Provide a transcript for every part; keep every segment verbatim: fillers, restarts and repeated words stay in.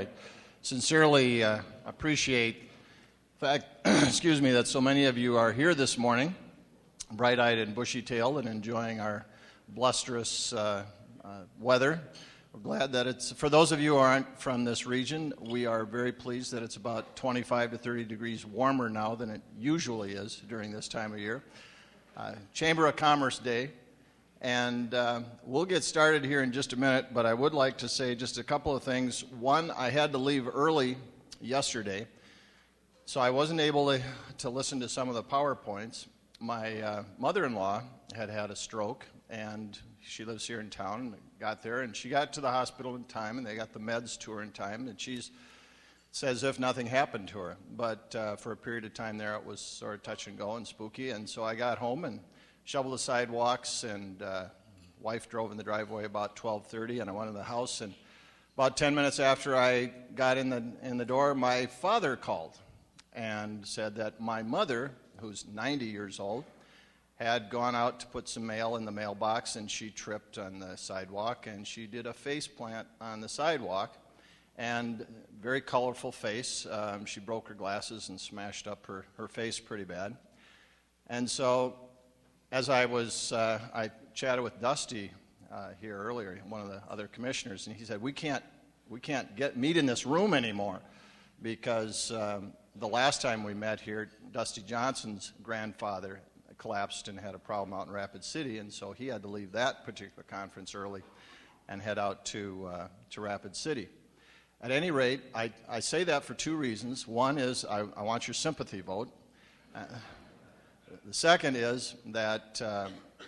I sincerely uh, appreciate the fact, excuse me, that so many of you are here this morning, bright-eyed and bushy-tailed and enjoying our blusterous uh, uh, weather. We're glad that it's, for those of you who aren't from this region, we are very pleased that it's about twenty-five to thirty degrees warmer now than it usually is during this time of year. Uh, Chamber of Commerce Day, and uh, we'll get started here in just a minute, but I would like to say just a couple of things. One, I had to leave early yesterday, so I wasn't able to, to listen to some of the PowerPoints. My uh, mother-in-law had had a stroke, and she lives here in town, and got there, and she got to the hospital in time, and they got the meds to her in time, and she's it's as if nothing happened to her. But uh, for a period of time there, it was sort of touch and go and spooky, and so I got home and shoveled the sidewalks, and uh, wife drove in the driveway about twelve thirty, and I went in the house, and about ten minutes after I got in the in the door, my father called and said that my mother, who's ninety years old, had gone out to put some mail in the mailbox, and she tripped on the sidewalk, and she did a face plant on the sidewalk, and very colorful face. Um, she broke her glasses and smashed up her, her face pretty bad. And so as I was, uh, I chatted with Dusty uh, here earlier, one of the other commissioners, and he said, we can't, we can't get meet in this room anymore because um, the last time we met here, Dusty Johnson's grandfather collapsed and had a problem out in Rapid City, and so he had to leave that particular conference early and head out to uh, to Rapid City. At any rate, I, I say that for two reasons. One is I, I want your sympathy vote. Uh, the second is that uh,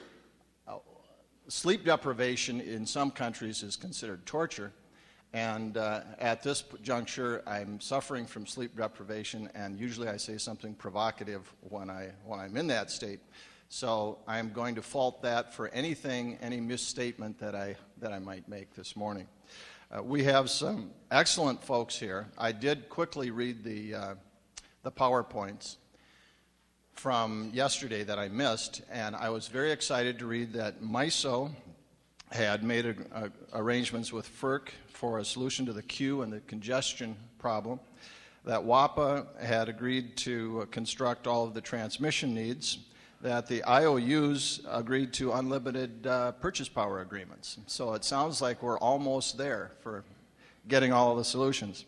sleep deprivation in some countries is considered torture, and uh, at this juncture, I'm suffering from sleep deprivation, and usually I say something provocative when, I, when I'm in that state. So I'm going to fault that for anything, any misstatement that I, that I might make this morning. Uh, we have some excellent folks here. I did quickly read the, uh, the PowerPoints from yesterday that I missed, and I was very excited to read that MISO had made a, a, arrangements with FERC for a solution to the queue and the congestion problem, that WAPA had agreed to uh, construct all of the transmission needs, that the I O Us agreed to unlimited uh, purchase power agreements. So it sounds like we're almost there for getting all of the solutions.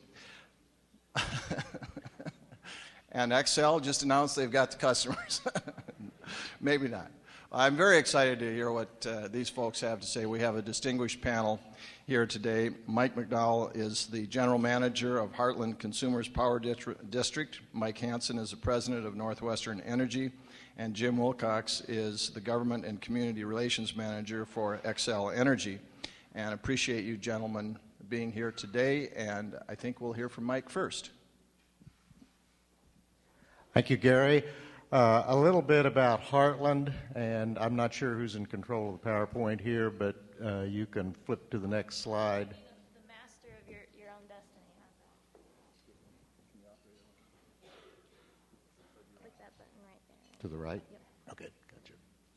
And Xcel just announced they've got the customers. Maybe not. I'm very excited to hear what uh, these folks have to say. We have a distinguished panel here today. Mike McDowell is the general manager of Heartland Consumers Power District. Mike Hansen is the president of Northwestern Energy. And Jim Wilcox is the government and community relations manager for Xcel Energy. And appreciate you gentlemen being here today. And I think we'll hear from Mike first. Thank you, Gary. Uh, a little bit about Heartland, and I'm not sure who's in control of the PowerPoint here, but uh, you can flip to the next slide. The master of your, your own destiny. Click that button right there. To the right? Yep. Okay, gotcha.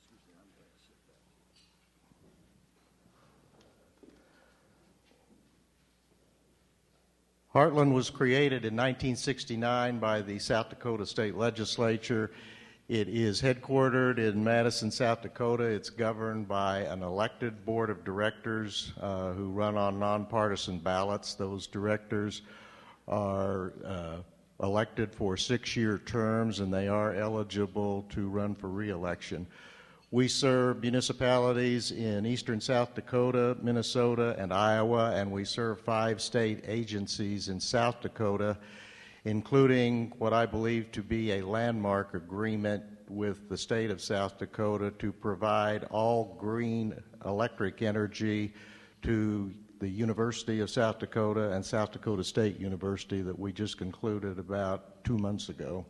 Heartland was created in nineteen sixty-nine by the South Dakota State Legislature. It is headquartered in Madison, South Dakota. It's governed by an elected board of directors uh, who run on nonpartisan ballots. Those directors are uh, elected for six-year terms, and they are eligible to run for re-election. We serve municipalities in eastern South Dakota, Minnesota, and Iowa, and we serve five state agencies in South Dakota, including what I believe to be a landmark agreement with the state of South Dakota to provide all green electric energy to the University of South Dakota and South Dakota State University that we just concluded about two months ago.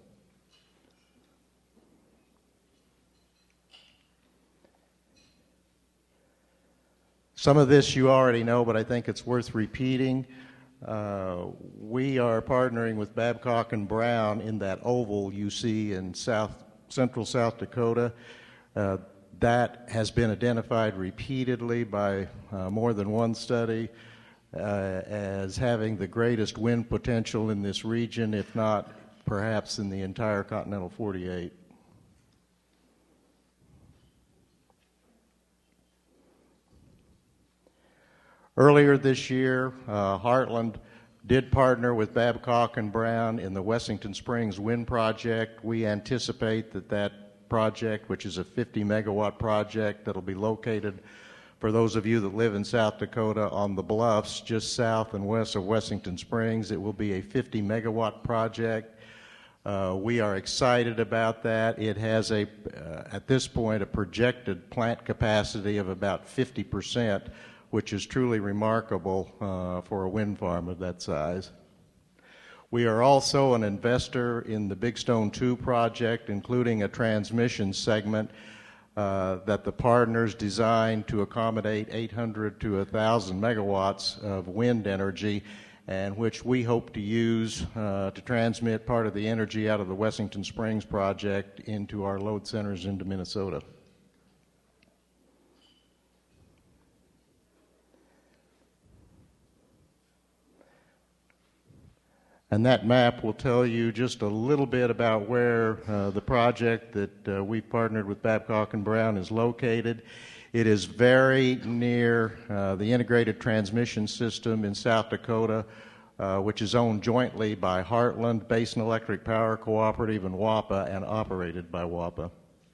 Some of this you already know, but I think it's worth repeating. Uh, we are partnering with Babcock and Brown in that oval you see in south central South Dakota. Uh, that has been identified repeatedly by uh, more than one study. uh, as having the greatest wind potential in this region, if not perhaps in the entire continental forty-eight. Earlier this year, uh, Heartland did partner with Babcock and Brown in the Wessington Springs Wind Project. We anticipate that that project, which is a fifty megawatt project that'll be located, for those of you that live in South Dakota, on the bluffs just south and west of Wessington Springs, it will be a fifty megawatt project. Uh, we are excited about that. It has a, uh, at this point, a projected plant capacity of about fifty percent, which is truly remarkable uh, for a wind farm of that size. We are also an investor in the Big Stone two project, including a transmission segment uh, that the partners designed to accommodate eight hundred to one thousand megawatts of wind energy, and which we hope to use uh, to transmit part of the energy out of the Wessington Springs project into our load centers into Minnesota. And that map will tell you just a little bit about where uh, the project that uh, we've partnered with Babcock and Brown is located. It is very near uh, the integrated transmission system in South Dakota, uh, which is owned jointly by Heartland, Basin Electric Power Cooperative, and WAPA, and operated by WAPA.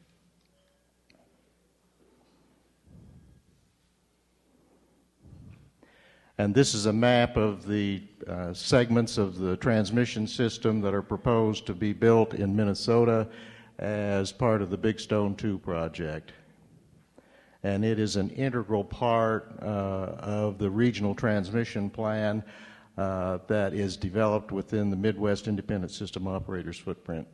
And this is a map of the uh, segments of the transmission system that are proposed to be built in Minnesota as part of the Big Stone two project. And it is an integral part uh, of the regional transmission plan uh, that is developed within the Midwest Independent System Operators footprint.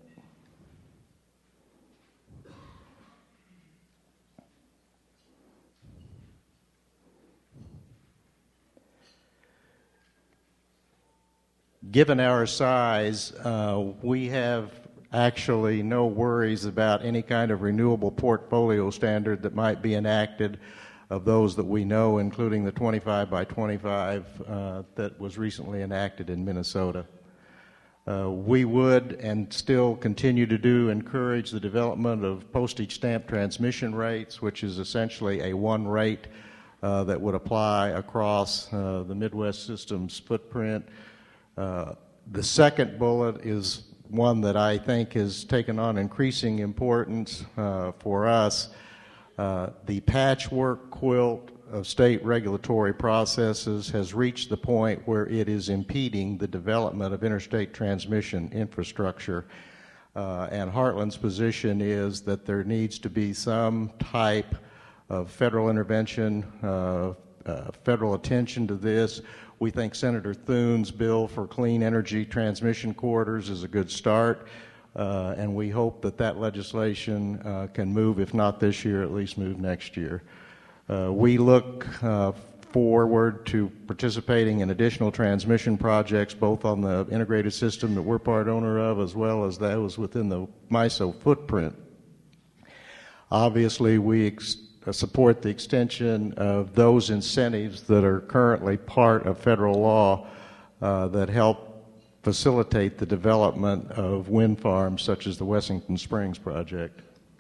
Given our size, uh, we have actually no worries about any kind of renewable portfolio standard that might be enacted of those that we know, including the twenty-five by twenty-five uh, that was recently enacted in Minnesota. Uh, we would and still continue to do encourage the development of postage stamp transmission rates, which is essentially a one rate uh, that would apply across uh, the Midwest system's footprint. Uh, the second bullet is one that I think has taken on increasing importance uh, for us. Uh, the patchwork quilt of state regulatory processes has reached the point where it is impeding the development of interstate transmission infrastructure. Uh, and Heartland's position is that there needs to be some type of federal intervention, uh, uh, federal attention to this. We think Senator Thune's bill for clean energy transmission corridors is a good start, uh, and we hope that that legislation uh, can move, if not this year, at least move next year. Uh, we look uh, forward to participating in additional transmission projects, both on the integrated system that we're part owner of, as well as those within the MISO footprint. Obviously, we ex- support the extension of those incentives that are currently part of federal law uh, that help facilitate the development of wind farms such as the Wessington Springs project.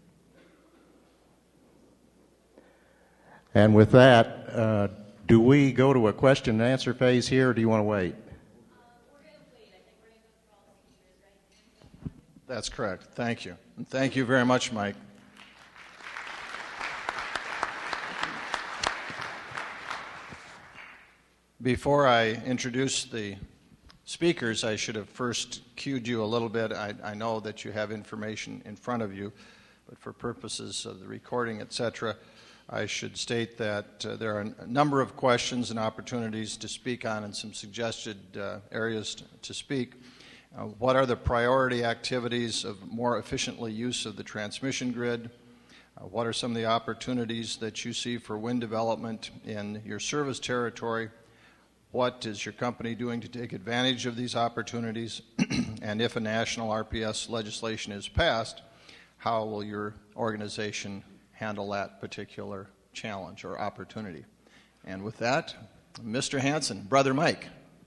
And with that, uh, do we go to a question and answer phase here, or do you want to wait? That's correct. Thank you. And thank you very much, Mike. Before I introduce the speakers, I should have first cued you a little bit. I, I know that you have information in front of you, but for purposes of the recording, et cetera, I should state that uh, there are a number of questions and opportunities to speak on and some suggested uh, areas to, to speak. Uh, what are the priority activities of more efficiently use of the transmission grid? Uh, what are some of the opportunities that you see for wind development in your service territory? What is your company doing to take advantage of these opportunities? And if a national R P S legislation is passed, how will your organization handle that particular challenge or opportunity? And with that, Mister Hanson, Brother Mike.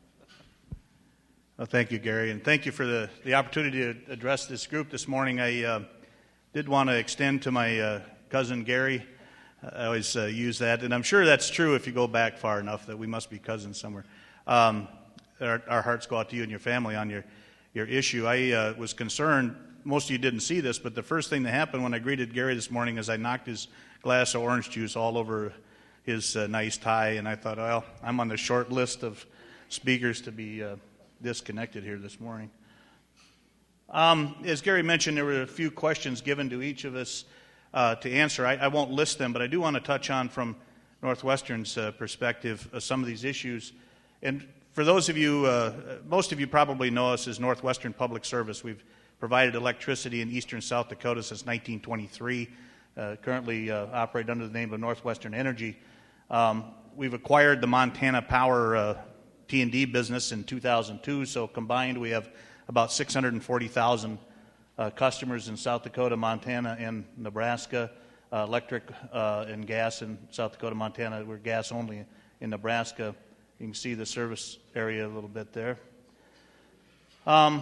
Well, thank you, Gary, and thank you for the, the opportunity to address this group this morning. I uh, did want to extend to my uh, cousin Gary. I always uh, use that, and I'm sure that's true if you go back far enough that we must be cousins somewhere. Um, our, our hearts go out to you and your family on your, your issue. I uh, was concerned, most of you didn't see this, but the first thing that happened when I greeted Gary this morning is I knocked his glass of orange juice all over his uh, nice tie, and I thought, well, I'm on the short list of speakers to be uh, disconnected here this morning. Um, as Gary mentioned, there were a few questions given to each of us uh, to answer. I, I won't list them, but I do want to touch on from Northwestern's uh, perspective uh, some of these issues. And for those of you, uh, most of you probably know us as Northwestern Public Service. We've provided electricity in eastern South Dakota since nineteen twenty-three, uh, currently uh, operate under the name of Northwestern Energy. Um, we've acquired the Montana Power uh, T and D business in two thousand two, so combined we have about six hundred forty thousand uh, customers in South Dakota, Montana, and Nebraska. Uh, electric uh, and gas in South Dakota, Montana. We're gas only in Nebraska. You can see the service area a little bit there. Um,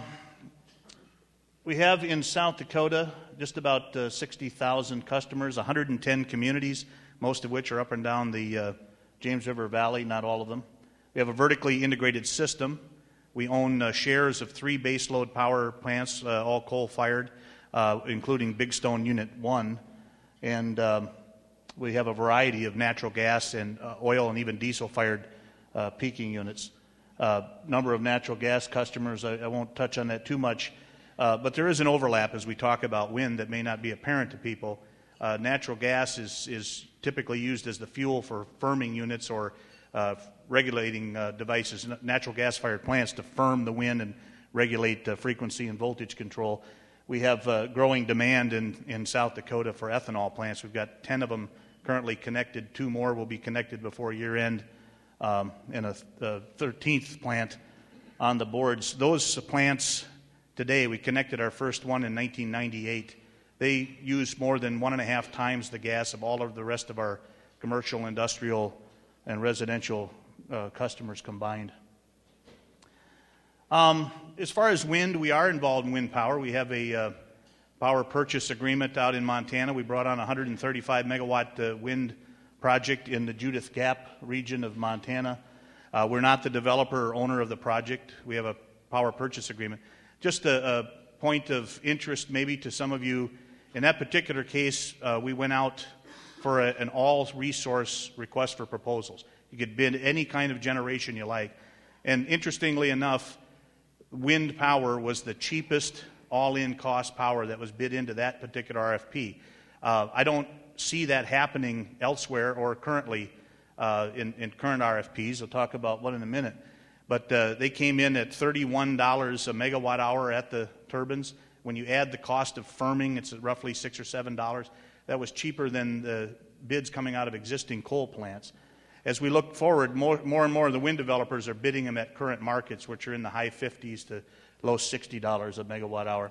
we have in South Dakota just about uh, sixty thousand customers, one hundred ten communities, most of which are up and down the uh, James River Valley, not all of them. We have a vertically integrated system. We own uh, shares of three baseload power plants, uh, all coal-fired, uh, including Big Stone Unit one. And um, we have a variety of natural gas and uh, oil and even diesel-fired uh, peaking units. Uh, number of natural gas customers, I, I won't touch on that too much, uh, but there is an overlap as we talk about wind that may not be apparent to people. Uh, natural gas is, is typically used as the fuel for firming units or uh, regulating uh, devices, natural gas-fired plants to firm the wind and regulate uh, frequency and voltage control. We have uh, growing demand in, in South Dakota for ethanol plants. We've got ten of them currently connected. Two more will be connected before year-end, um, and a, a thirteenth plant on the boards. Those plants today, we connected our first one in nineteen ninety-eight. They use more than one and a half times the gas of all of the rest of our commercial, industrial, and residential uh, customers combined. Um, as far as wind, we are involved in wind power. We have a uh, power purchase agreement out in Montana. We brought on a one hundred thirty-five megawatt uh, wind project in the Judith Gap region of Montana. Uh, we're not the developer or owner of the project. We have a power purchase agreement. Just a, a point of interest maybe to some of you, in that particular case, uh, we went out for a, an all-resource request for proposals. You could bid any kind of generation you like. And interestingly enough, wind power was the cheapest all-in cost power that was bid into that particular R F P. Uh, I don't see that happening elsewhere or currently uh, in, in current R F Ps. I'll talk about one in a minute. But uh, they came in at thirty-one dollars a megawatt hour at the turbines. When you add the cost of firming, it's roughly six or seven dollars. That was cheaper than the bids coming out of existing coal plants. As we look forward, more, more and more of the wind developers are bidding them at current markets, which are in the high fifties to low sixty dollars a megawatt hour.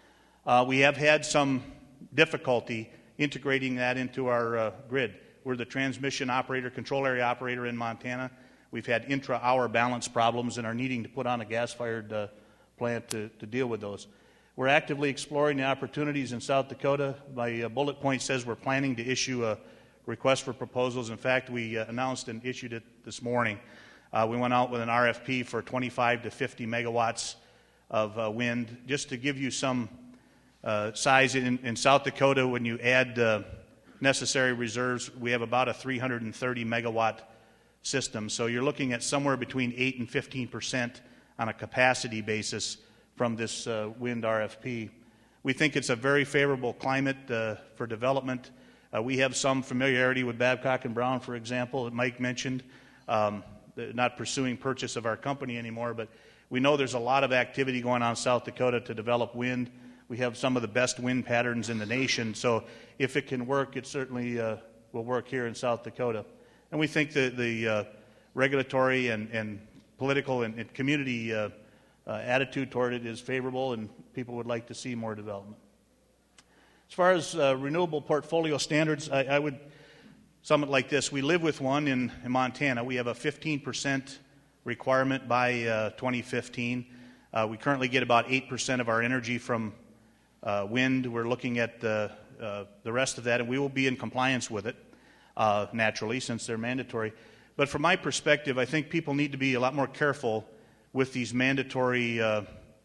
Uh, we have had some difficulty integrating that into our uh, grid. We're the transmission operator, control area operator in Montana. We've had intra-hour balance problems and are needing to put on a gas-fired uh, plant to, to deal with those. We're actively exploring the opportunities in South Dakota. My uh, bullet point says we're planning to issue a request for proposals. In fact, we uh, announced and issued it this morning. Uh, we went out with an R F P for twenty-five to fifty megawatts of uh, wind. Just to give you some uh, size, in, in South Dakota, when you add uh, necessary reserves, we have about a three hundred thirty megawatt system. So you're looking at somewhere between eight and fifteen percent on a capacity basis from this uh, wind R F P. We think it's a very favorable climate uh, for development. Uh, we have some familiarity with Babcock and Brown, for example, that Mike mentioned, um, not pursuing purchase of our company anymore, but we know there's a lot of activity going on in South Dakota to develop wind. We have some of the best wind patterns in the nation, so if it can work, it certainly uh, will work here in South Dakota. And we think that the uh, regulatory and, and political and, and community uh, uh, attitude toward it is favorable, and people would like to see more development. As far as uh, renewable portfolio standards, I, I would summit like this. We live with one in, in Montana. We have a fifteen percent requirement by uh, twenty fifteen. Uh, we currently get about eight percent of our energy from uh, wind. We're looking at the, uh, the rest of that, and we will be in compliance with it, uh, naturally, since they're mandatory. But from my perspective, I think people need to be a lot more careful with these mandatory uh,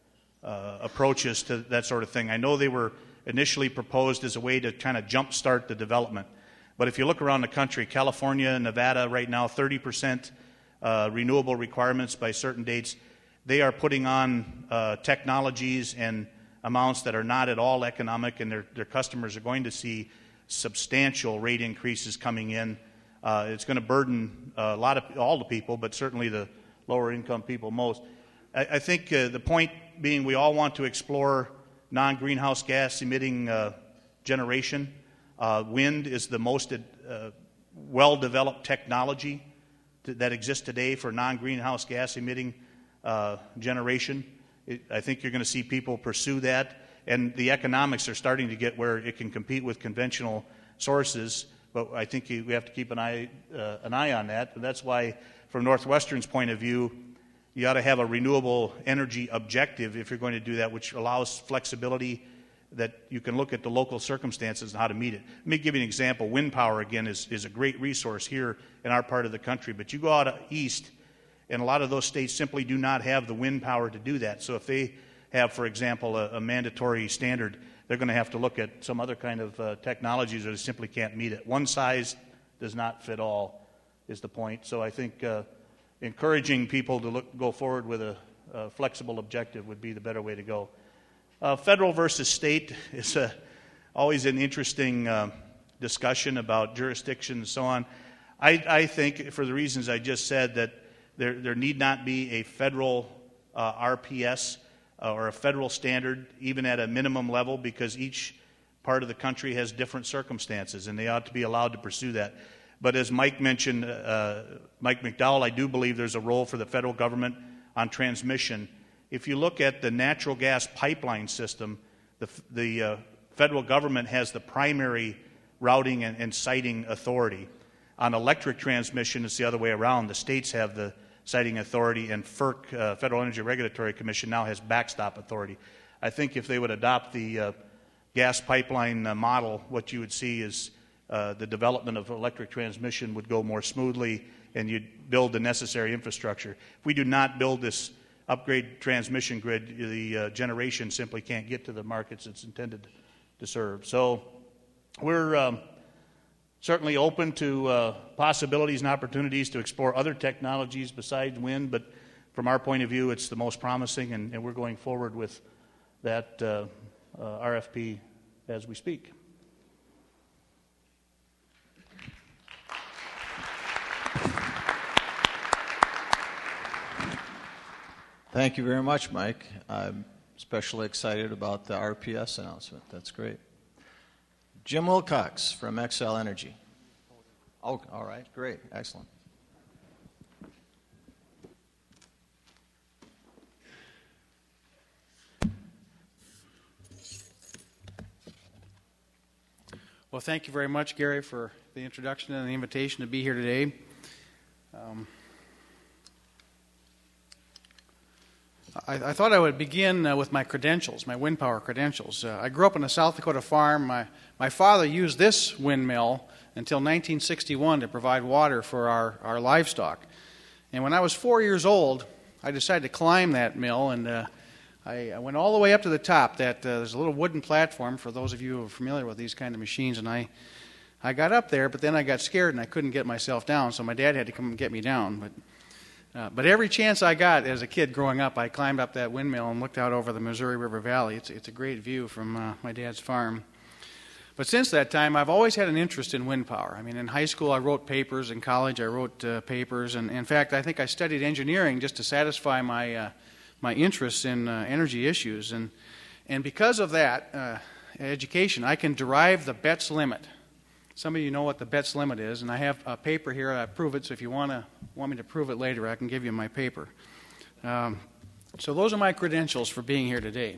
uh, approaches to that sort of thing. I know they were initially proposed as a way to kind of jumpstart the development. But if you look around the country, California and Nevada right now, thirty percent uh, renewable requirements by certain dates. They are putting on uh, technologies and amounts that are not at all economic, and their, their customers are going to see substantial rate increases coming in. Uh, it's going to burden uh, a lot of all the people, but certainly the lower income people most. I, I think uh, the point being we all want to explore non-greenhouse gas emitting uh, generation. Uh, wind is the most uh, well-developed technology to, that exists today for non-greenhouse gas emitting uh, generation. It, I think you're going to see people pursue that, and the economics are starting to get where it can compete with conventional sources. But I think you, we have to keep an eye uh, an eye on that. And that's why, from Northwestern's point of view, you ought to have a renewable energy objective if you're going to do that, which allows flexibility that you can look at the local circumstances and how to meet it. Let me give you an example. Wind power, again, is, is a great resource here in our part of the country. But you go out east, and a lot of those states simply do not have the wind power to do that. So if they have, for example, a, a mandatory standard, they're going to have to look at some other kind of uh, technologies that simply can't meet it. One size does not fit all is the point. So I think uh, encouraging people to look, go forward with a, a flexible objective would be the better way to go. Uh, federal versus state is a, always an interesting uh, discussion about jurisdiction and so on. I, I think, for the reasons I just said, that there, there need not be a federal uh, R P S uh, or a federal standard, even at a minimum level, because each part of the country has different circumstances, and they ought to be allowed to pursue that. But as Mike mentioned, uh, Mike McDowell, I do believe there's a role for the federal government on transmission. If you look at the natural gas pipeline system, the, the uh, federal government has the primary routing and, and siting authority. On electric transmission, it's the other way around. The states have the siting authority, and FERC, uh, Federal Energy Regulatory Commission, now has backstop authority. I think if they would adopt the uh, gas pipeline uh, model, what you would see is uh, the development of electric transmission would go more smoothly, and you'd build the necessary infrastructure. If we do not build this upgrade transmission grid, the uh, generation simply can't get to the markets it's intended to serve. So we're um, certainly open to uh, possibilities and opportunities to explore other technologies besides wind, but from our point of view, it's the most promising, and, and we're going forward with that uh, uh, R F P as we speak. Thank you very much, Mike. I'm especially excited about the R P S announcement. That's great. Jim Wilcox from Xcel Energy. Oh, all right, great, excellent. Well, thank you very much, Gary, for the introduction and the invitation to be here today. Um, I, I thought I would begin uh, with my credentials, my wind power credentials. Uh, I grew up on a South Dakota farm. My, my father used this windmill until nineteen sixty-one to provide water for our, our livestock. And when I was four years old, I decided to climb that mill, and uh, I, I went all the way up to the top. That uh, there's a little wooden platform for those of you who are familiar with these kind of machines, and I, I got up there, but then I got scared and I couldn't get myself down, so my dad had to come and get me down. But Uh, but every chance I got as a kid growing up, I climbed up that windmill and looked out over the Missouri River Valley. It's, it's a great view from uh, my dad's farm. But since that time, I've always had an interest in wind power. I mean, in high school, I wrote papers. In college, I wrote uh, papers. And in fact, I think I studied engineering just to satisfy my uh, my interests in uh, energy issues. And and because of that uh, education, I can derive the Betz limit. Some of you know what the Betz limit is, and I have a paper here. I prove it, so if you want to want me to prove it later, I can give you my paper. Um, so those are my credentials for being here today.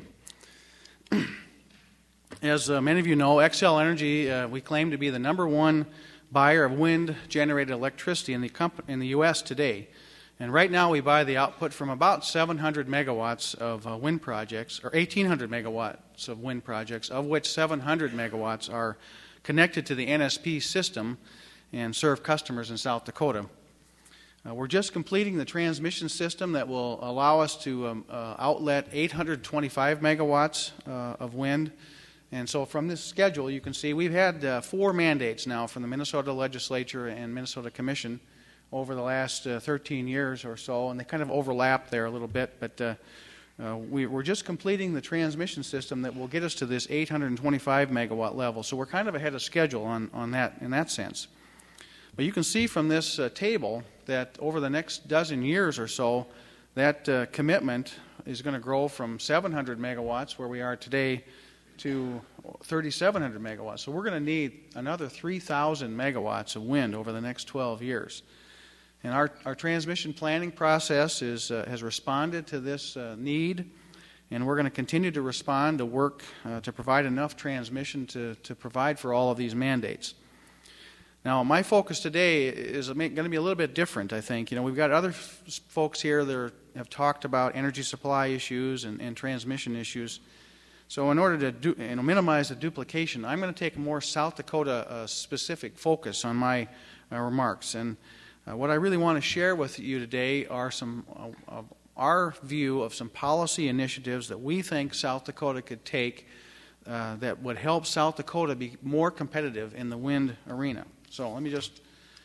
As uh, many of you know, Xcel Energy, uh, we claim to be the number one buyer of wind-generated electricity in the, comp- in the U S today. And right now we buy the output from about seven hundred megawatts of uh, wind projects, or eighteen hundred megawatts of wind projects, of which seven hundred megawatts are connected to the N S P system and serve customers in South Dakota. Uh, we're just completing the transmission system that will allow us to um, uh, outlet eight hundred twenty-five megawatts uh, of wind. And so from this schedule, you can see we've had uh, four mandates now from the Minnesota Legislature and Minnesota Commission over the last uh, thirteen years or so, and they kind of overlap there a little bit, but uh, uh, we, we're just completing the transmission system that will get us to this eight hundred twenty-five megawatt level. So we're kind of ahead of schedule on, on that in that sense. But you can see from this uh, table that over the next dozen years or so, that uh, commitment is going to grow from seven hundred megawatts, where we are today, to thirty-seven hundred megawatts. So we're going to need another three thousand megawatts of wind over the next twelve years. And our, our transmission planning process is, uh, has responded to this uh, need, and we're going to continue to respond to work uh, to provide enough transmission to, to provide for all of these mandates. Now, my focus today is going to be a little bit different, I think. You know, we've got other f- folks here that are, have talked about energy supply issues and, and transmission issues. So in order to do, you know, minimize the duplication, I'm going to take a more South Dakota uh, specific focus on my uh, remarks. And Uh, what I really want to share with you today are some uh, of our view of some policy initiatives that we think South Dakota could take uh, that would help South Dakota be more competitive in the wind arena. So let me just,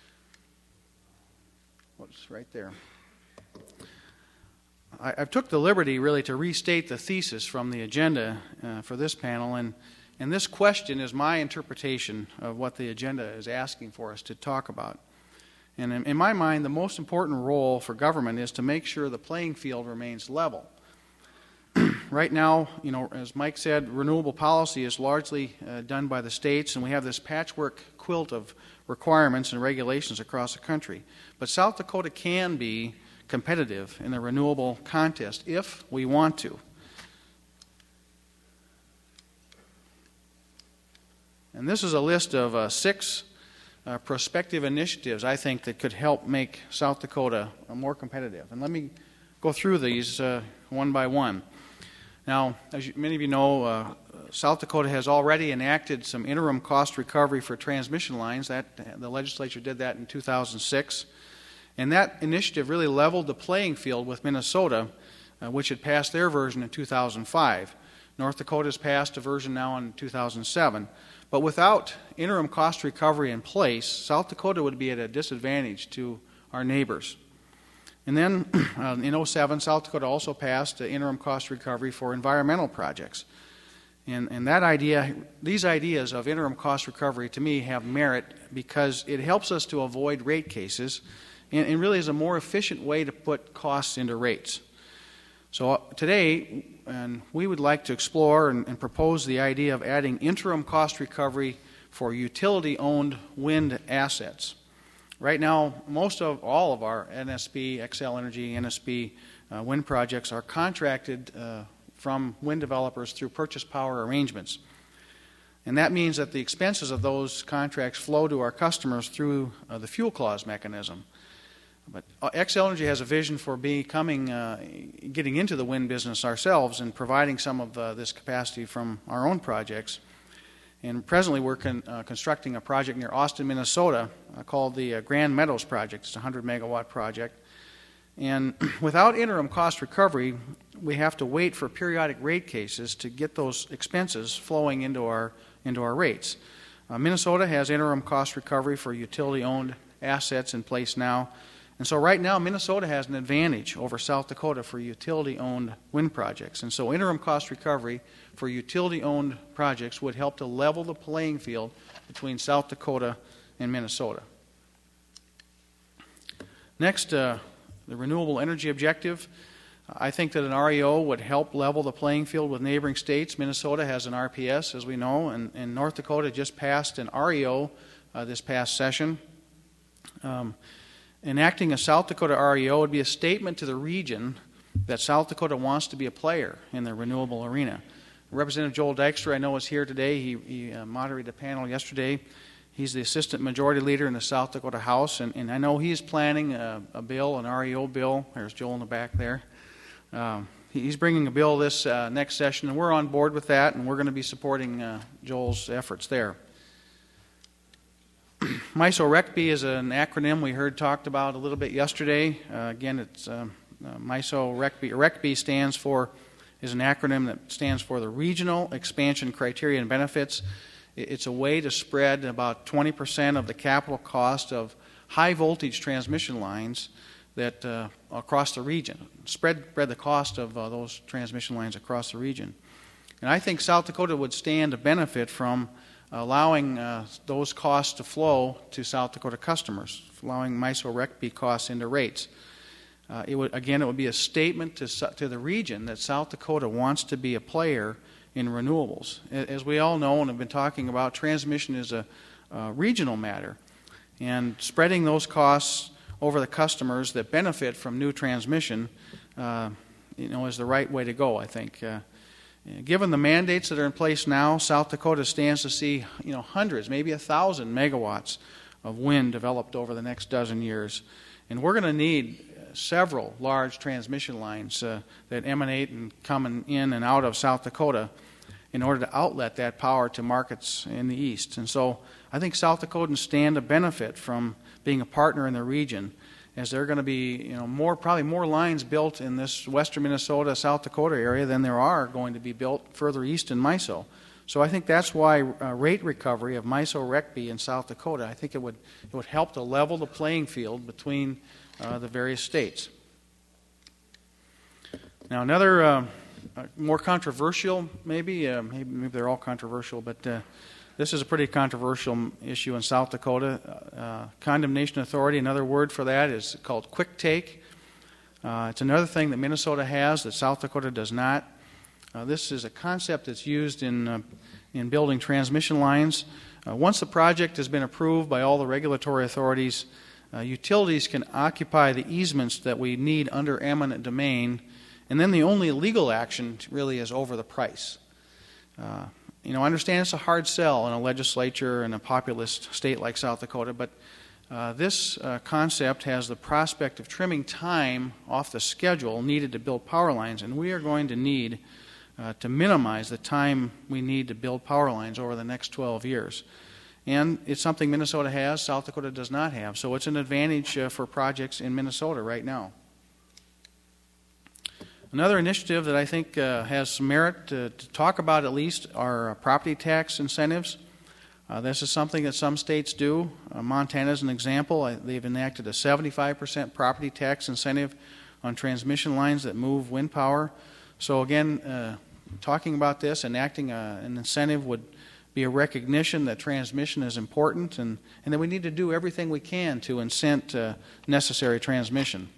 whoops, right there. I, I've took the liberty really to restate the thesis from the agenda uh, for this panel, and, and this question is my interpretation of what the agenda is asking for us to talk about. And in, in my mind, the most important role for government is to make sure the playing field remains level. Right now, you know, as Mike said, renewable policy is largely uh, done by the states, and we have this patchwork quilt of requirements and regulations across the country. But South Dakota can be competitive in the renewable contest if we want to. And this is a list of uh, six Uh, prospective initiatives, I think, that could help make South Dakota uh, more competitive. And let me go through these uh, one by one. Now, as you, many of you know, uh, South Dakota has already enacted some interim cost recovery for transmission lines. That the legislature did that in two thousand six. And that initiative really leveled the playing field with Minnesota, uh, which had passed their version in two thousand five. North Dakota has passed a version now in two thousand seven. But without interim cost recovery in place, South Dakota would be at a disadvantage to our neighbors. And then uh, in oh seven, South Dakota also passed uh, interim cost recovery for environmental projects. And, and that idea, these ideas of interim cost recovery, to me, have merit because it helps us to avoid rate cases and, and really is a more efficient way to put costs into rates. So uh, today, and we would like to explore and, and propose the idea of adding interim cost recovery for utility-owned wind assets. Right now, most of all of our N S P, Xcel Energy, N S P uh, wind projects are contracted uh, from wind developers through purchase power arrangements. And that means that the expenses of those contracts flow to our customers through uh, the fuel clause mechanism. But Xcel Energy has a vision for becoming, uh, getting into the wind business ourselves and providing some of uh, this capacity from our own projects. And presently we're con- uh, constructing a project near Austin, Minnesota uh, called the uh, Grand Meadows Project. It's a one hundred megawatt project. And without interim cost recovery, we have to wait for periodic rate cases to get those expenses flowing into our, into our rates. Uh, Minnesota has interim cost recovery for utility-owned assets in place now. And so right now, Minnesota has an advantage over South Dakota for utility-owned wind projects. And so interim cost recovery for utility-owned projects would help to level the playing field between South Dakota and Minnesota. Next, uh, the renewable energy objective. I think that an R E O would help level the playing field with neighboring states. Minnesota has an R P S, as we know, and, and North Dakota just passed an R E O uh, this past session. Um, Enacting a South Dakota R E O would be a statement to the region that South Dakota wants to be a player in the renewable arena. Representative Joel Dykstra, I know, is here today. He, he uh, moderated a panel yesterday. He's the assistant majority leader in the South Dakota House, and, and I know he's planning a, a bill, an R E O bill. There's Joel in the back there. Um, he's bringing a bill this uh, next session, and we're on board with that, and we're going to be supporting uh, Joel's efforts there. MISO-RECB is an acronym we heard talked about a little bit yesterday. Uh, again, it's uh, uh, MISO-RECB. RECB stands for, is an acronym that stands for the Regional Expansion Criteria and Benefits. It's a way to spread about twenty percent of the capital cost of high voltage transmission lines that uh, across the region. Spread, spread the cost of uh, those transmission lines across the region. And I think South Dakota would stand to benefit from allowing uh, those costs to flow to South Dakota customers, allowing MISO-RECB costs into rates. Uh, it would, again, it would be a statement to, to the region that South Dakota wants to be a player in renewables. As we all know and have been talking about, transmission is a, a regional matter, and spreading those costs over the customers that benefit from new transmission, uh, you know, is the right way to go, I think. Uh, given the mandates that are in place now, South Dakota stands to see, you know, hundreds, maybe a thousand megawatts of wind developed over the next dozen years, and we're going to need several large transmission lines uh, that emanate and come in and out of South Dakota in order to outlet that power to markets in the east. And so I think South Dakotans stand to benefit from being a partner in the region, as there are going to be, you know, more, probably more lines built in this western Minnesota, South Dakota area than there are going to be built further east in MISO. So I think that's why uh, rate recovery of MISO-RECB in South Dakota, I think it would, it would help to level the playing field between uh, the various states. Now, another uh, uh, more controversial, maybe, uh, maybe, maybe they're all controversial, but uh, this is a pretty controversial issue in South Dakota. Uh, condemnation authority, another word for that is called quick take. Uh, it's another thing that Minnesota has that South Dakota does not. Uh, this is a concept that's used in, uh, in building transmission lines. Uh, once the project has been approved by all the regulatory authorities, uh, utilities can occupy the easements that we need under eminent domain, and then the only legal action really is over the price. Uh, you know, I understand it's a hard sell in a legislature in a populist state like South Dakota, but uh, this uh, concept has the prospect of trimming time off the schedule needed to build power lines, and we are going to need uh, to minimize the time we need to build power lines over the next twelve years. And it's something Minnesota has, South Dakota does not have, so it's an advantage uh, for projects in Minnesota right now. Another initiative that I think uh, has some merit to, to talk about at least are uh, property tax incentives. Uh, this is something that some states do. Uh, Montana is an example. I, they've enacted a seventy-five percent property tax incentive on transmission lines that move wind power. So again, uh, talking about this, enacting a, an incentive would be a recognition that transmission is important, and, and that we need to do everything we can to incent uh, necessary transmission.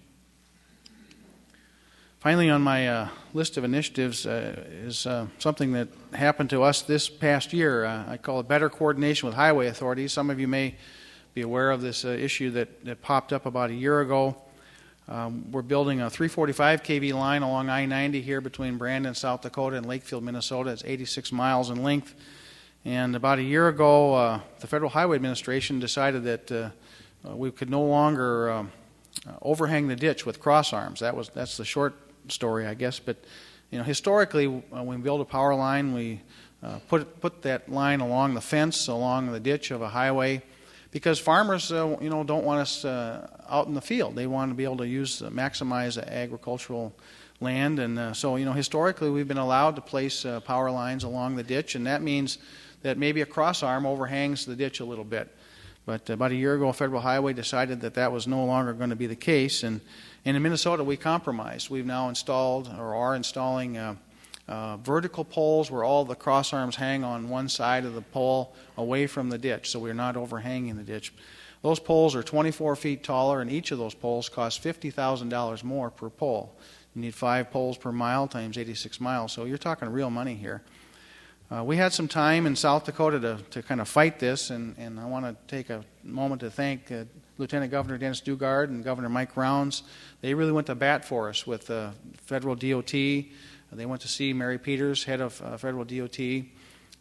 Finally, on my uh, list of initiatives uh, is uh, something that happened to us this past year. Uh, I call it better coordination with highway authorities. Some of you may be aware of this uh, issue that, that popped up about a year ago. Um, we're building a three forty-five K V line along I ninety here between Brandon, South Dakota, and Lakefield, Minnesota. It's eighty-six miles in length. And about a year ago, uh, the Federal Highway Administration decided that uh, uh, we could no longer um, uh, overhang the ditch with cross arms. That was that's the short story, I guess. But you know, historically, uh, when we build a power line, we uh, put put that line along the fence, along the ditch of a highway, because farmers, uh, you know, don't want us uh, out in the field. They want to be able to use uh, maximize agricultural land, and uh, so you know, historically, we've been allowed to place uh, power lines along the ditch, and that means that maybe a cross arm overhangs the ditch a little bit. But about a year ago, Federal Highway decided that that was no longer going to be the case, and, and in Minnesota we compromised. We've now installed or are installing uh, uh, vertical poles where all the cross arms hang on one side of the pole away from the ditch, so we're not overhanging the ditch. Those poles are twenty-four feet taller, and each of those poles costs fifty thousand dollars more per pole. You need five poles per mile times eighty-six miles, so you're talking real money here. Uh, we had some time in South Dakota to, to kind of fight this, and, and I want to take a moment to thank uh, Lieutenant Governor Dennis Dugard and Governor Mike Rounds. They really went to bat for us with uh, federal D O T. They went to see Mary Peters, head of uh, federal D O T,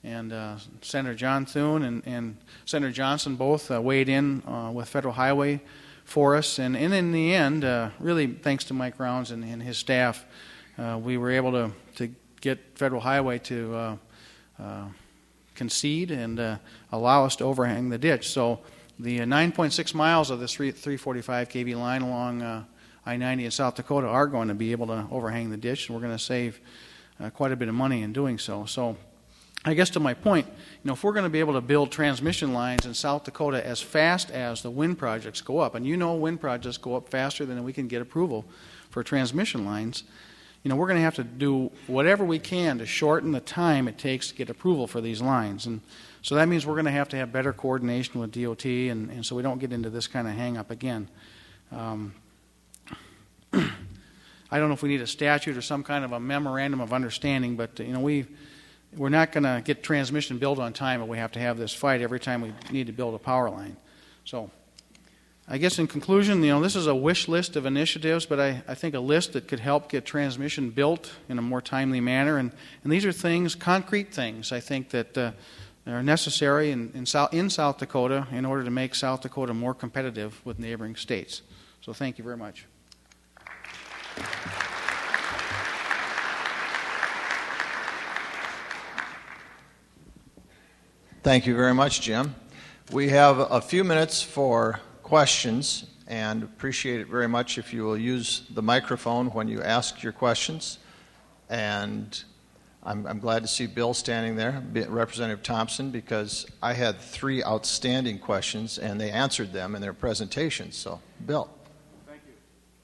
and uh, Senator John Thune and, and Senator Johnson both uh, weighed in uh, with Federal Highway for us. And, and in the end, uh, really thanks to Mike Rounds and, and his staff, uh, we were able to, to get Federal Highway to uh, uh, concede and uh, allow us to overhang the ditch. So the uh, nine point six miles of this three forty-five K V line along uh, I ninety in South Dakota are going to be able to overhang the ditch, and we're going to save uh, quite a bit of money in doing so. So I guess to my point, you know, if we're going to be able to build transmission lines in South Dakota as fast as the wind projects go up, and you know wind projects go up faster than we can get approval for transmission lines, you know, we're going to have to do whatever we can to shorten the time it takes to get approval for these lines. And so that means we're going to have to have better coordination with D O T, and, and so we don't get into this kind of hang-up again. Um, I don't know if we need a statute or some kind of a memorandum of understanding, but, you know, we, we're not going to get transmission built on time if we have to have this fight every time we need to build a power line. So I guess in conclusion, you know, this is a wish list of initiatives, but I, I think a list that could help get transmission built in a more timely manner. And, and these are things, concrete things, I think that uh, are necessary in, in, South, in South Dakota in order to make South Dakota more competitive with neighboring states. So thank you very much. Thank you very much, Jim. We have a few minutes for questions, and appreciate it very much if you will use the microphone when you ask your questions. And I'm, I'm glad to see Bill standing there, Representative Thompson, because I had three outstanding questions, and they answered them in their presentations. So, Bill. Thank you.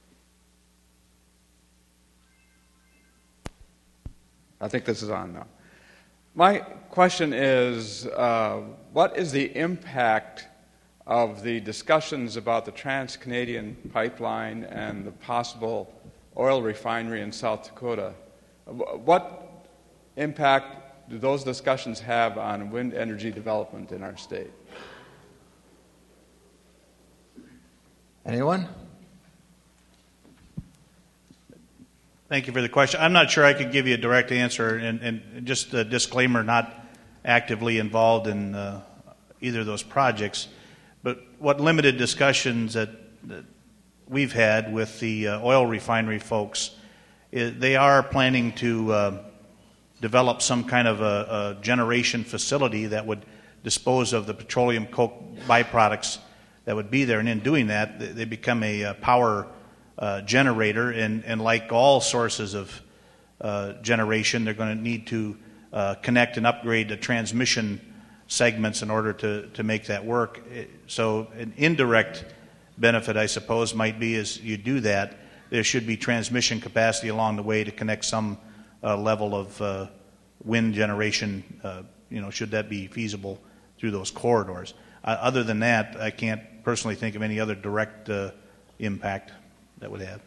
I think this is on now. My question is, uh, what is the impact of the discussions about the Trans-Canadian pipeline and the possible oil refinery in South Dakota? What impact do those discussions have on wind energy development in our state? Anyone? Thank you for the question. I'm not sure I could give you a direct answer, and, and just a disclaimer, not actively involved in uh, either of those projects. But what limited discussions that, that we've had with the uh, oil refinery folks, is they are planning to uh, develop some kind of a, a generation facility that would dispose of the petroleum coke byproducts that would be there. And in doing that, they become a, a power uh, generator. And, and like all sources of uh, generation, they're going to need to uh, connect and upgrade the transmission segments in order to, to make that work. So an indirect benefit, I suppose, might be as you do that, there should be transmission capacity along the way to connect some uh, level of uh, wind generation, uh, you know, should that be feasible through those corridors. Uh, other than that, I can't personally think of any other direct uh, impact that would have.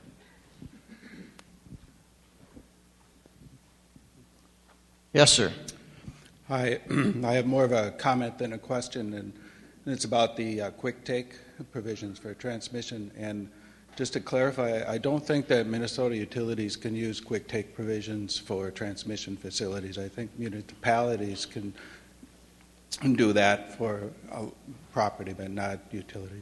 Yes, sir. Hi, I have more of a comment than a question, and it's about the uh, quick take provisions for transmission. And just to clarify, I don't think that Minnesota utilities can use quick take provisions for transmission facilities. I think municipalities can do that for uh, property, but not utilities.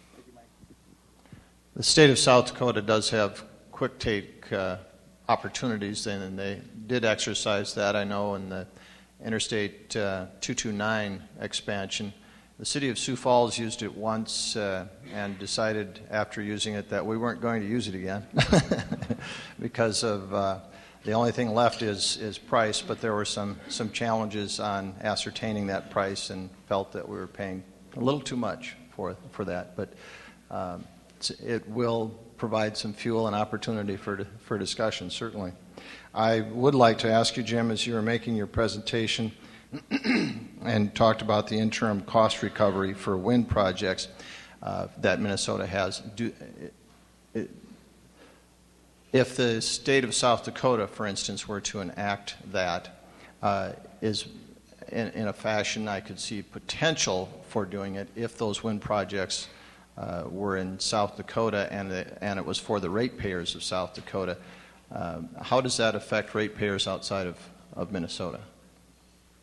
The state of South Dakota does have quick take uh, opportunities, and they did exercise that, I know, in the Interstate uh, two twenty-nine expansion. The city of Sioux Falls used it once uh, and decided after using it that we weren't going to use it again because of uh, the only thing left is, is price, but there were some, some challenges on ascertaining that price and felt that we were paying a little too much for, for that. But um, it will provide some fuel and opportunity for, for discussion, certainly. I would like to ask you, Jim, as you were making your presentation and talked about the interim cost recovery for wind projects uh, that Minnesota has, do, it, if the state of South Dakota, for instance, were to enact that, uh, is in, in a fashion I could see potential for doing it if those wind projects uh, were in South Dakota and, the, and it was for the ratepayers of South Dakota. Um, how does that affect ratepayers outside of, of Minnesota?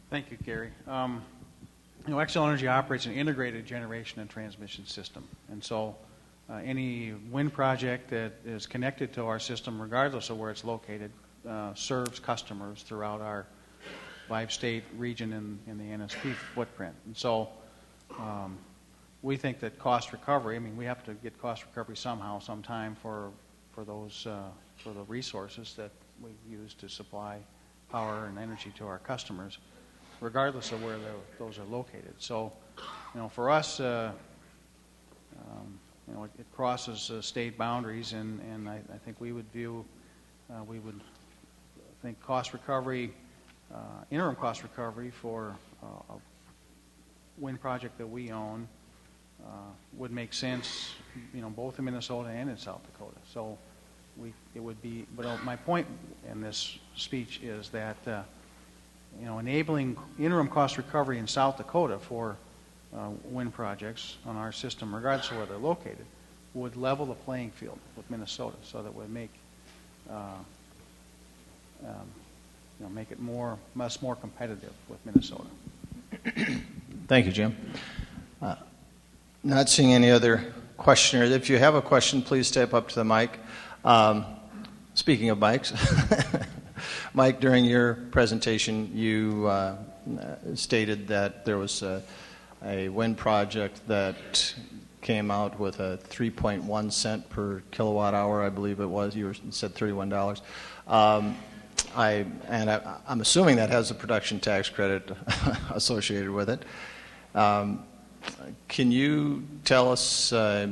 Thank you, Gary. Um, you know, Xcel Energy operates an integrated generation and transmission system, and so uh, any wind project that is connected to our system, regardless of where it's located, uh, serves customers throughout our five-state region in, in the N S P footprint. And so um, we think that cost recovery, I mean, we have to get cost recovery somehow, sometime for, for those, uh, for the resources that we use to supply power and energy to our customers, regardless of where those are located. So, you know, for us, uh, um, you know, it, it crosses uh, state boundaries, and, and I, I think we would view, uh, we would think cost recovery, uh, interim cost recovery for uh, a wind project that we own uh, would make sense, you know, both in Minnesota and in South Dakota. So we, it would be, but uh, my point in this speech is that uh, you know, enabling interim cost recovery in South Dakota for uh, wind projects on our system, regardless of where they're located, would level the playing field with Minnesota, so that would make uh, um, you know, make it more, much more competitive with Minnesota. Thank you, Jim. Uh, not seeing any other questioners. If you have a question, please step up to the mic. Um, speaking of mics, Mike, during your presentation, you uh, stated that there was a, a wind project that came out with a three point one cent per kilowatt hour, I believe it was. You were, said thirty-one dollars. Um, I, and I, I'm assuming that has a production tax credit associated with it. Um, can you tell us, uh,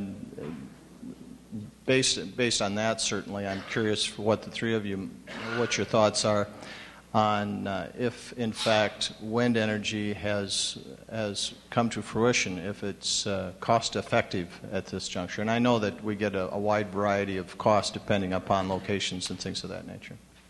based based on that, certainly, I'm curious for what the three of you, what your thoughts are on uh, if, in fact, wind energy has has come to fruition, if it's uh, cost effective at this juncture. And I know that we get a, a wide variety of costs depending upon locations and things of that nature.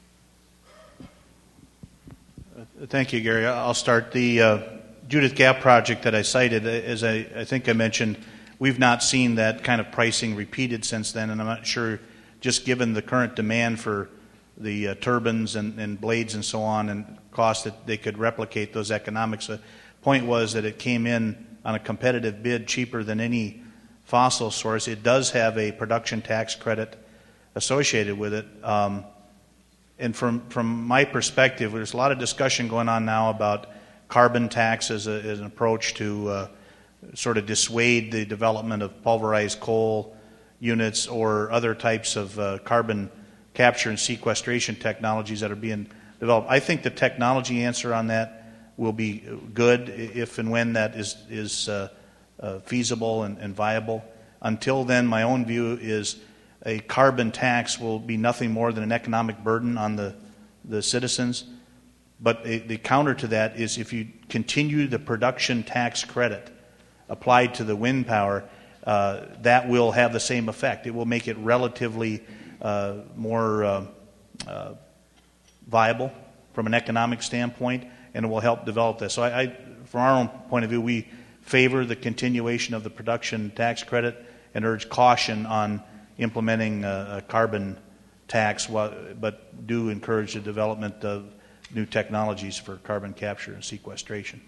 Thank you, Gary. I'll start. The uh, Judith Gap project that I cited, as I, I think I mentioned, we've not seen that kind of pricing repeated since then, and I'm not sure, just given the current demand for the uh, turbines and, and blades and so on, and cost, that they could replicate those economics. The point was that it came in on a competitive bid cheaper than any fossil source. It does have a production tax credit associated with it. Um, And from, from my perspective, there's a lot of discussion going on now about carbon tax as, a, as an approach to uh, sort of dissuade the development of pulverized coal units or other types of uh, carbon capture and sequestration technologies that are being developed. I think the technology answer on that will be good if and when that is, is uh, uh, feasible and, and viable. Until then, my own view is a carbon tax will be nothing more than an economic burden on the, the citizens. But a, the counter to that is if you continue the production tax credit applied to the wind power, uh, that will have the same effect. It will make it relatively uh, more uh, uh, viable from an economic standpoint, and it will help develop this. So I, I, from our own point of view, we favor the continuation of the production tax credit and urge caution on implementing a, a carbon tax, but do encourage the development of new technologies for carbon capture and sequestration.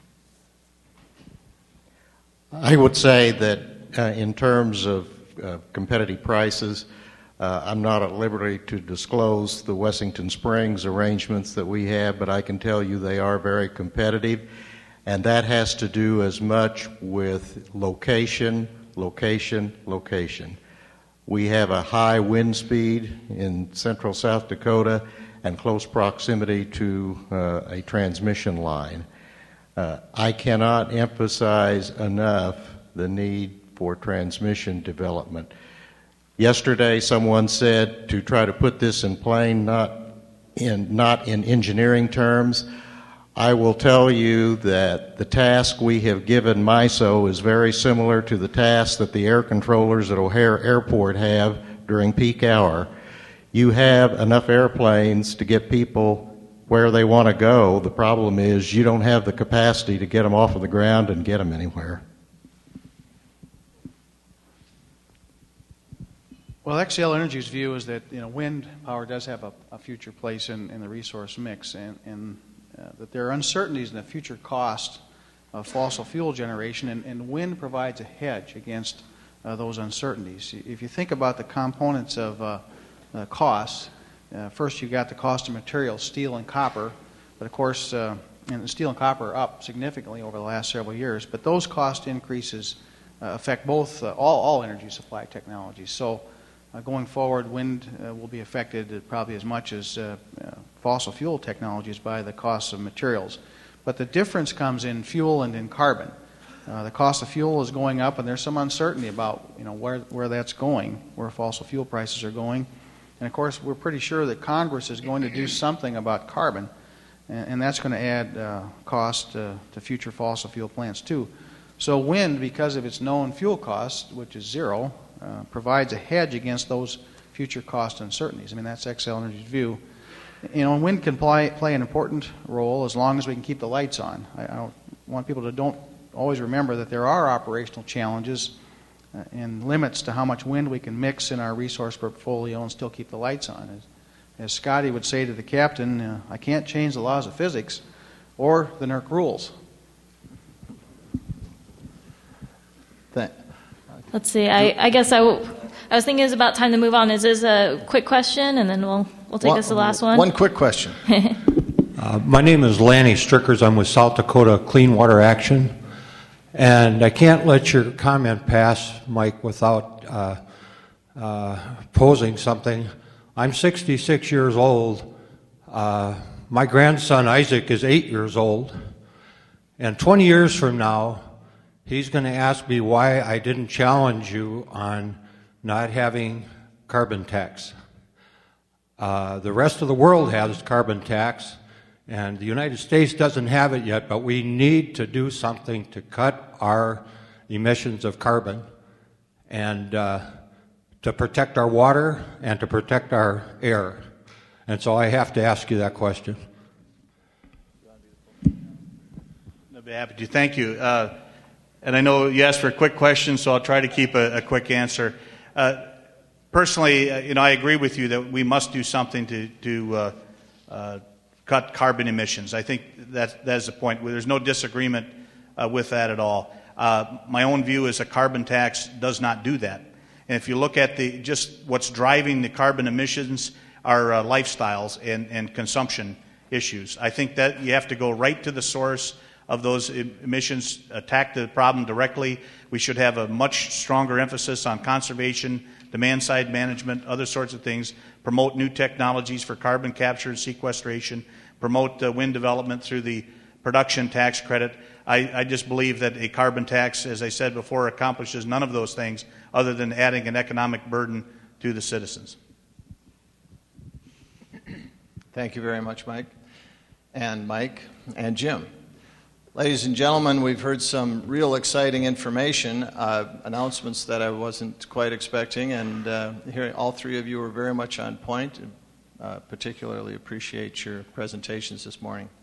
I would say that uh, in terms of uh, competitive prices, uh, I'm not at liberty to disclose the Wessington Springs arrangements that we have, but I can tell you they are very competitive, and that has to do as much with location, location, location. We have a high wind speed in central South Dakota and close proximity to uh, a transmission line. Uh, I cannot emphasize enough the need for transmission development. Yesterday, someone said, to try to put this in plain, not in, not in engineering terms, I will tell you that the task we have given MISO is very similar to the task that the air controllers at O'Hare Airport have during peak hour. You have enough airplanes to get people where they want to go. The problem is you don't have the capacity to get them off of the ground and get them anywhere. Well, Xcel Energy's view is that, you know, wind power does have a, a future place in, in the resource mix, and, and uh, that there are uncertainties in the future cost of fossil fuel generation, and, and wind provides a hedge against uh, those uncertainties. If you think about the components of uh, uh, costs, uh, first you got the cost of materials, steel and copper, but of course, uh, and steel and copper are up significantly over the last several years, but those cost increases uh, affect both uh, all, all energy supply technologies. So uh, going forward, wind uh, will be affected probably as much as uh, uh, fossil fuel technologies by the cost of materials. But the difference comes in fuel and in carbon. Uh, the cost of fuel is going up, and there's some uncertainty about you know where, where that's going, where fossil fuel prices are going. And of course, we're pretty sure that Congress is going to do something about carbon, and, and that's going to add uh, cost uh, to future fossil fuel plants too. So wind, because of its known fuel cost, which is zero, uh, provides a hedge against those future cost uncertainties. I mean, that's Xcel Energy's view. You know, wind can play, play an important role as long as we can keep the lights on. I, I don't want people to don't always remember that there are operational challenges uh, and limits to how much wind we can mix in our resource portfolio and still keep the lights on. As, as Scotty would say to the captain, uh, I can't change the laws of physics or the N E R C rules. Thank- Let's see. I, I guess I, w- I was thinking it was about time to move on. Is this a quick question, and then we'll we'll take one, this to the last one? One quick question. uh, my name is Lanny Strickers. I'm with South Dakota Clean Water Action. And I can't let your comment pass, Mike, without uh, uh, posing something. I'm sixty-six years old. Uh, my grandson Isaac is eight years old. And twenty years from now, he's going to ask me why I didn't challenge you on not having carbon tax. Uh, the rest of the world has carbon tax, and the United States doesn't have it yet, but we need to do something to cut our emissions of carbon and uh, to protect our water and to protect our air. And so I have to ask you that question. I'd be happy to. Thank you. Uh, and I know you asked for a quick question, so I'll try to keep a, a quick answer. Uh, personally, uh, you know, I agree with you that we must do something to, to uh, uh, cut carbon emissions. I think that that is the point. There's no disagreement uh, with that at all. Uh, my own view is a carbon tax does not do that. And if you look at the just what's driving the carbon emissions are uh, lifestyles and, and consumption issues. I think that you have to go right to the source of those emissions, attack the problem directly. We should have a much stronger emphasis on conservation, demand-side management, other sorts of things, promote new technologies for carbon capture and sequestration, promote uh, wind development through the production tax credit. I, I just believe that a carbon tax, as I said before, accomplishes none of those things other than adding an economic burden to the citizens. Thank you very much, Mike. And Mike and Jim. Ladies and gentlemen, we've heard some real exciting information, uh, announcements that I wasn't quite expecting, and uh, here all three of you were very much on point. Uh, particularly appreciate your presentations this morning.